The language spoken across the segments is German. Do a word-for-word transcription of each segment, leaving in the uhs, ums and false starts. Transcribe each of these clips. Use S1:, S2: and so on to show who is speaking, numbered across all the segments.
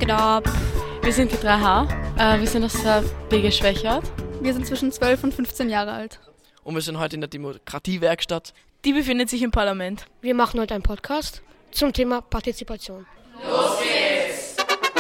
S1: geht ab?
S2: Wir sind die drei H. Äh, wir sind aus der B G Schwächert.
S3: Wir sind zwischen zwölf und fünfzehn Jahre alt.
S4: Und wir sind heute in der Demokratiewerkstatt.
S2: Die befindet sich im Parlament.
S1: Wir machen heute einen Podcast zum Thema Partizipation.
S5: Los geht's!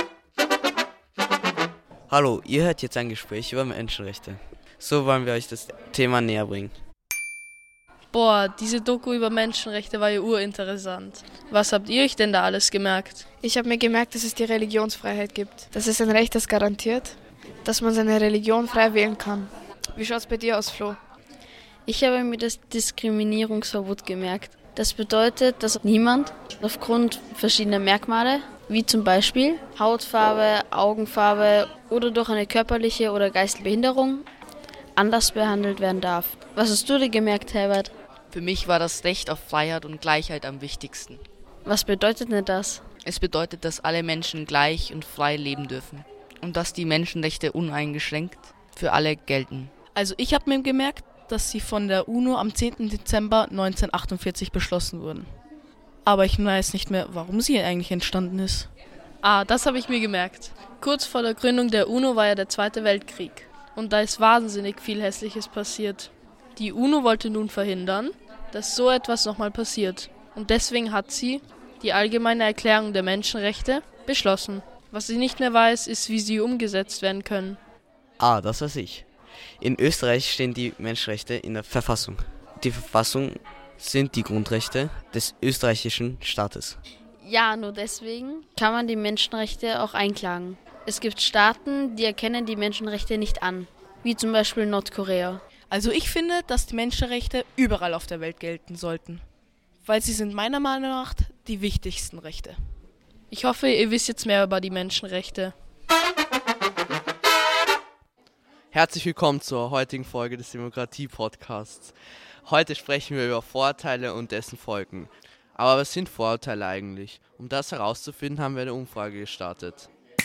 S6: Hallo, ihr hört jetzt ein Gespräch über Menschenrechte. So wollen wir euch das Thema näher bringen.
S2: Boah, diese Doku über Menschenrechte war ja urinteressant. Was habt ihr euch denn da alles gemerkt?
S3: Ich habe mir gemerkt, dass es die Religionsfreiheit gibt. Das ist ein Recht, das garantiert, dass man seine Religion frei wählen kann. Wie schaut's bei dir aus, Flo?
S7: Ich habe mir das Diskriminierungsverbot gemerkt. Das bedeutet, dass niemand aufgrund verschiedener Merkmale, wie zum Beispiel Hautfarbe, Augenfarbe oder durch eine körperliche oder geistige Behinderung, anders behandelt werden darf. Was hast du dir gemerkt, Herbert?
S5: Für mich war das Recht auf Freiheit und Gleichheit am wichtigsten.
S7: Was bedeutet denn das?
S5: Es bedeutet, dass alle Menschen gleich und frei leben dürfen und dass die Menschenrechte uneingeschränkt für alle gelten.
S2: Also ich habe mir gemerkt, dass sie von der UNO am zehnten Dezember neunzehnhundertachtundvierzig beschlossen wurden. Aber ich weiß nicht mehr, warum sie eigentlich entstanden ist. Ah, das habe ich mir gemerkt. Kurz vor der Gründung der UNO war ja der Zweite Weltkrieg. Und da ist wahnsinnig viel Hässliches passiert. Die UNO wollte nun verhindern, dass so etwas nochmal passiert. Und deswegen hat sie die Allgemeine Erklärung der Menschenrechte beschlossen. Was sie nicht mehr weiß, ist, wie sie umgesetzt werden können.
S6: Ah, das weiß ich. In Österreich stehen die Menschenrechte in der Verfassung. Die Verfassung sind die Grundrechte des österreichischen Staates.
S7: Ja, nur deswegen kann man die Menschenrechte auch einklagen. Es gibt Staaten, die erkennen die Menschenrechte nicht an, wie zum Beispiel Nordkorea.
S2: Also ich finde, dass die Menschenrechte überall auf der Welt gelten sollten, weil sie sind meiner Meinung nach die wichtigsten Rechte. Ich hoffe, ihr wisst jetzt mehr über die Menschenrechte.
S4: Herzlich willkommen zur heutigen Folge des Demokratie-Podcasts. Heute sprechen wir über Vorurteile und dessen Folgen. Aber was sind Vorurteile eigentlich? Um das herauszufinden, haben wir eine Umfrage gestartet.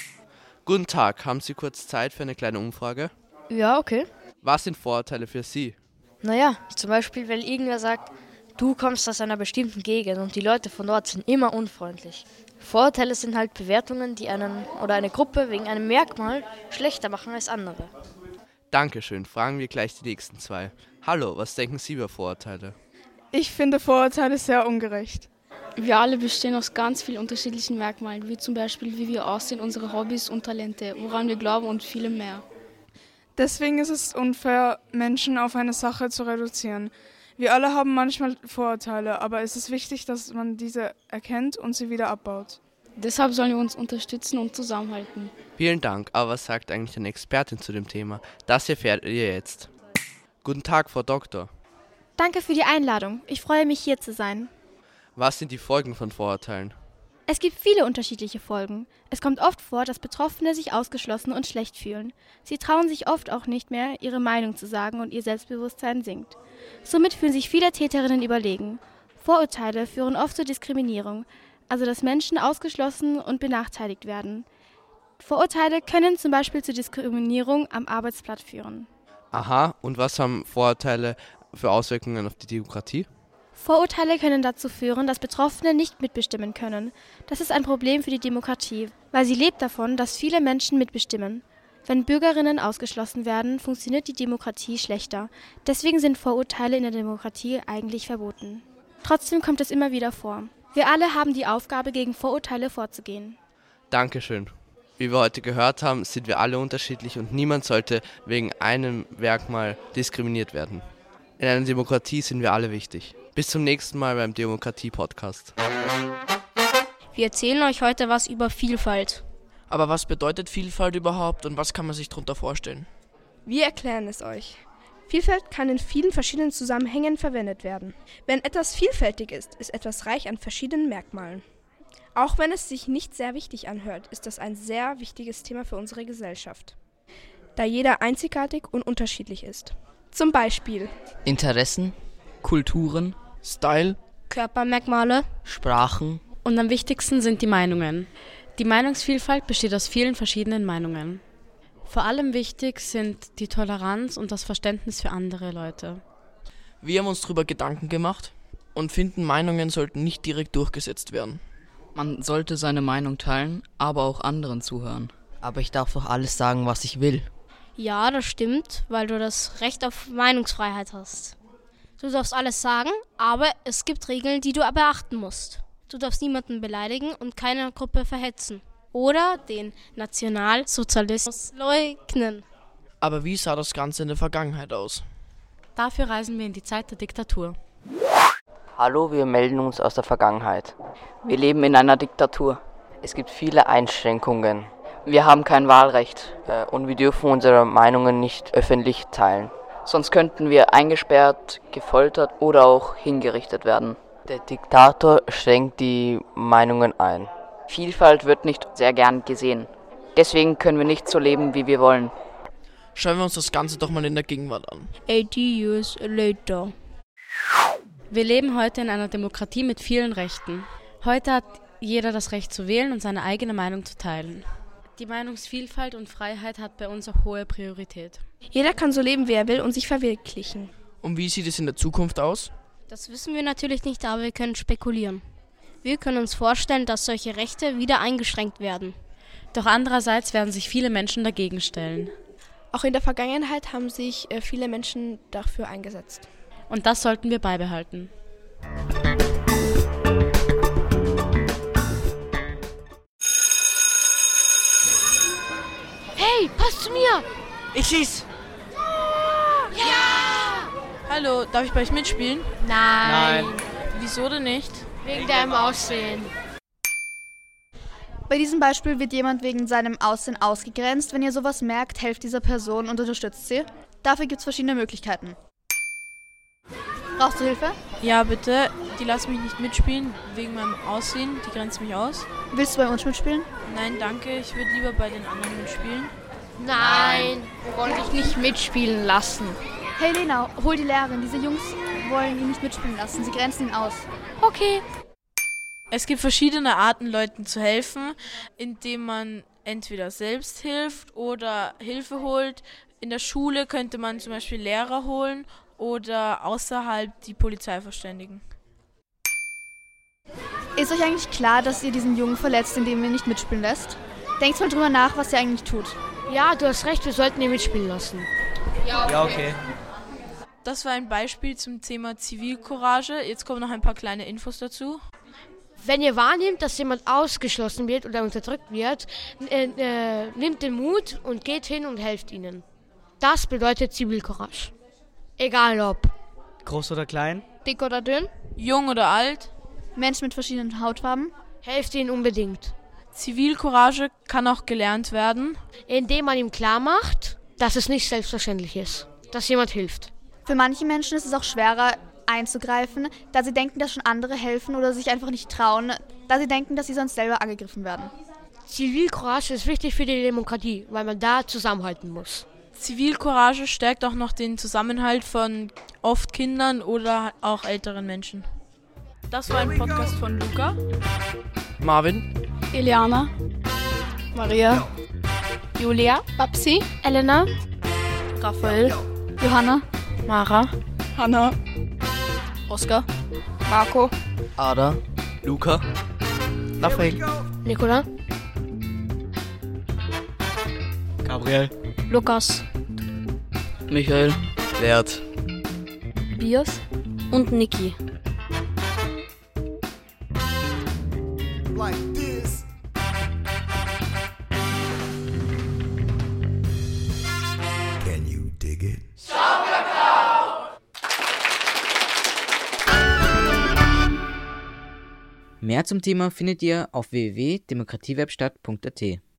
S4: Guten Tag, haben Sie kurz Zeit für eine kleine Umfrage?
S1: Ja, okay.
S4: Was sind Vorurteile für Sie?
S1: Naja, zum Beispiel, wenn irgendwer sagt, du kommst aus einer bestimmten Gegend und die Leute von dort sind immer unfreundlich. Vorurteile sind halt Bewertungen, die einen oder eine Gruppe wegen einem Merkmal schlechter machen als andere.
S4: Dankeschön, fragen wir gleich die nächsten zwei. Hallo, was denken Sie über Vorurteile?
S3: Ich finde Vorurteile sehr ungerecht.
S8: Wir alle bestehen aus ganz vielen unterschiedlichen Merkmalen, wie zum Beispiel, wie wir aussehen, unsere Hobbys und Talente, woran wir glauben und vielem mehr.
S3: Deswegen ist es unfair, Menschen auf eine Sache zu reduzieren. Wir alle haben manchmal Vorurteile, aber es ist wichtig, dass man diese erkennt und sie wieder abbaut.
S8: Deshalb sollen wir uns unterstützen und zusammenhalten.
S4: Vielen Dank, aber was sagt eigentlich eine Expertin zu dem Thema? Das erfährt ihr jetzt. Guten Tag, Frau Doktor.
S9: Danke für die Einladung. Ich freue mich, hier zu sein.
S4: Was sind die Folgen von Vorurteilen?
S9: Es gibt viele unterschiedliche Folgen. Es kommt oft vor, dass Betroffene sich ausgeschlossen und schlecht fühlen. Sie trauen sich oft auch nicht mehr, ihre Meinung zu sagen und ihr Selbstbewusstsein sinkt. Somit fühlen sich viele Täterinnen überlegen. Vorurteile führen oft zur Diskriminierung, also dass Menschen ausgeschlossen und benachteiligt werden. Vorurteile können zum Beispiel zur Diskriminierung am Arbeitsplatz führen.
S4: Aha, und was haben Vorurteile für Auswirkungen auf die Demokratie?
S9: Vorurteile können dazu führen, dass Betroffene nicht mitbestimmen können. Das ist ein Problem für die Demokratie, weil sie lebt davon, dass viele Menschen mitbestimmen. Wenn Bürgerinnen ausgeschlossen werden, funktioniert die Demokratie schlechter. Deswegen sind Vorurteile in der Demokratie eigentlich verboten. Trotzdem kommt es immer wieder vor. Wir alle haben die Aufgabe, gegen Vorurteile vorzugehen.
S4: Dankeschön. Wie wir heute gehört haben, sind wir alle unterschiedlich und niemand sollte wegen einem Merkmal diskriminiert werden. In einer Demokratie sind wir alle wichtig. Bis zum nächsten Mal beim Demokratie-Podcast.
S1: Wir erzählen euch heute was über Vielfalt.
S5: Aber was bedeutet Vielfalt überhaupt und was kann man sich darunter vorstellen?
S10: Wir erklären es euch. Vielfalt kann in vielen verschiedenen Zusammenhängen verwendet werden. Wenn etwas vielfältig ist, ist etwas reich an verschiedenen Merkmalen. Auch wenn es sich nicht sehr wichtig anhört, ist das ein sehr wichtiges Thema für unsere Gesellschaft, da jeder einzigartig und unterschiedlich ist. Zum Beispiel
S5: Interessen, Kulturen, Style,
S1: Körpermerkmale,
S5: Sprachen.
S2: Und am wichtigsten sind die Meinungen. Die Meinungsvielfalt besteht aus vielen verschiedenen Meinungen. Vor allem wichtig sind die Toleranz und das Verständnis für andere Leute.
S5: Wir haben uns darüber Gedanken gemacht und finden, Meinungen sollten nicht direkt durchgesetzt werden. Man sollte seine Meinung teilen, aber auch anderen zuhören.
S11: Aber ich darf doch alles sagen, was ich will.
S12: Ja, das stimmt, weil du das Recht auf Meinungsfreiheit hast. Du darfst alles sagen, aber es gibt Regeln, die du beachten musst. Du darfst niemanden beleidigen und keine Gruppe verhetzen. Oder den Nationalsozialismus leugnen.
S13: Aber wie sah das Ganze in der Vergangenheit aus?
S2: Dafür reisen wir in die Zeit der Diktatur.
S11: Hallo, wir melden uns aus der Vergangenheit. Wir leben in einer Diktatur. Es gibt viele Einschränkungen. Wir haben kein Wahlrecht äh, und wir dürfen unsere Meinungen nicht öffentlich teilen. Sonst könnten wir eingesperrt, gefoltert oder auch hingerichtet werden. Der Diktator schränkt die Meinungen ein. Vielfalt wird nicht sehr gern gesehen. Deswegen können wir nicht so leben, wie wir wollen.
S13: Schauen wir uns das Ganze doch mal in der Gegenwart an.
S12: eighty years later.
S2: Wir leben heute in einer Demokratie mit vielen Rechten. Heute hat jeder das Recht zu wählen und seine eigene Meinung zu teilen. Die Meinungsvielfalt und Freiheit hat bei uns auch hohe Priorität.
S10: Jeder kann so leben, wie er will und sich verwirklichen.
S13: Und wie sieht es in der Zukunft aus?
S12: Das wissen wir natürlich nicht, aber wir können spekulieren. Wir können uns vorstellen, dass solche Rechte wieder eingeschränkt werden.
S2: Doch andererseits werden sich viele Menschen dagegen stellen.
S10: Auch in der Vergangenheit haben sich äh, viele Menschen dafür eingesetzt.
S2: Und das sollten wir beibehalten.
S1: Hey, pass zu mir!
S13: Ich schieß!
S1: Ja!
S2: Hallo, darf ich bei euch mitspielen?
S1: Nein.
S13: Nein.
S2: Wieso denn nicht?
S1: Wegen deinem Aussehen.
S14: Bei diesem Beispiel wird jemand wegen seinem Aussehen ausgegrenzt. Wenn ihr sowas merkt, helft dieser Person und unterstützt sie. Dafür gibt es verschiedene Möglichkeiten. Brauchst du Hilfe?
S2: Ja, bitte. Die lassen mich nicht mitspielen, wegen meinem Aussehen. Die grenzen mich aus.
S14: Willst du bei uns mitspielen?
S2: Nein, danke. Ich würde lieber bei den anderen mitspielen.
S1: Nein, wir wollen dich nicht mitspielen lassen.
S14: Hey Lena, hol die Lehrerin. Diese Jungs wollen ihn nicht mitspielen lassen. Sie grenzen ihn aus.
S1: Okay.
S2: Es gibt verschiedene Arten, Leuten zu helfen, indem man entweder selbst hilft oder Hilfe holt. In der Schule könnte man zum Beispiel Lehrer holen oder außerhalb die Polizei verständigen.
S14: Ist euch eigentlich klar, dass ihr diesen Jungen verletzt, indem ihr ihn nicht mitspielen lässt? Denkt mal drüber nach, was ihr eigentlich tut.
S1: Ja, du hast recht, wir sollten ihn mitspielen lassen.
S13: Ja, okay. Ja, okay.
S2: Das war ein Beispiel zum Thema Zivilcourage. Jetzt kommen noch ein paar kleine Infos dazu.
S1: Wenn ihr wahrnehmt, dass jemand ausgeschlossen wird oder unterdrückt wird, äh, äh, nehmt den Mut und geht hin und helft ihnen. Das bedeutet Zivilcourage. Egal ob
S11: Groß oder klein?
S14: Dick oder dünn?
S2: Jung oder alt?
S14: Menschen mit verschiedenen Hautfarben?
S1: Helft ihnen unbedingt.
S2: Zivilcourage kann auch gelernt werden,
S1: indem man ihm klar macht, dass es nicht selbstverständlich ist, dass jemand hilft.
S14: Für manche Menschen ist es auch schwerer einzugreifen, da sie denken, dass schon andere helfen oder sich einfach nicht trauen, da sie denken, dass sie sonst selber angegriffen werden.
S1: Zivilcourage ist wichtig für die Demokratie, weil man da zusammenhalten muss.
S2: Zivilcourage stärkt auch noch den Zusammenhalt von oft Kindern oder auch älteren Menschen. Das war ein Podcast von Luca,
S13: Marvin,
S8: Eliana,
S3: Maria,
S12: Julia,
S8: Babsi,
S12: Elena,
S14: Raphael, Johanna,
S2: Mara,
S3: Hanna,
S2: Oskar,
S3: Marco,
S11: Ada,
S13: Luca,
S11: Raphael,
S1: Nicola,
S11: Gabriel,
S12: Lukas,
S5: Michael,
S6: Leert,
S12: Bios und Niki.
S15: Like this. Can you dig it?
S16: Mehr zum Thema findet ihr auf w w w punkt demokratiewerkstatt punkt a t.